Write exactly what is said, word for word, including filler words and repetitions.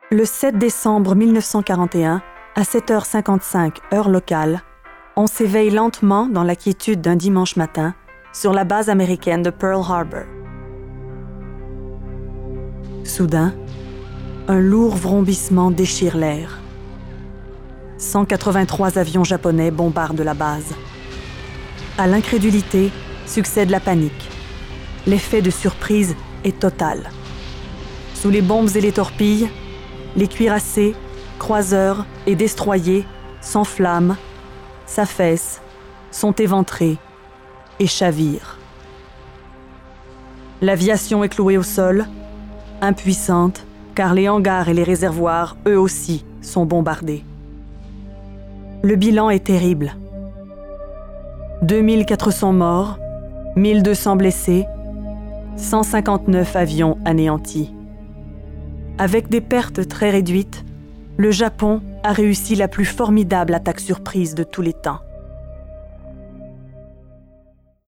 Le sept décembre mille neuf cent quarante et un, à sept heures cinquante-cinq heure locale, on s'éveille lentement dans la quiétude d'un dimanche matin sur la base américaine de Pearl Harbor. Soudain, un lourd vrombissement déchire l'air. cent quatre-vingt-trois avions japonais bombardent la base. À l'incrédulité succède la panique. L'effet de surprise est total. Sous les bombes et les torpilles, les cuirassés, croiseurs et destroyers s'enflamment, s'affaissent, sont éventrés et chavirent. L'aviation est clouée au sol, impuissante, car les hangars et les réservoirs, eux aussi, sont bombardés. Le bilan est terrible. deux mille quatre cents morts, mille deux cents blessés, cent cinquante-neuf avions anéantis. Avec des pertes très réduites, le Japon a réussi la plus formidable attaque surprise de tous les temps.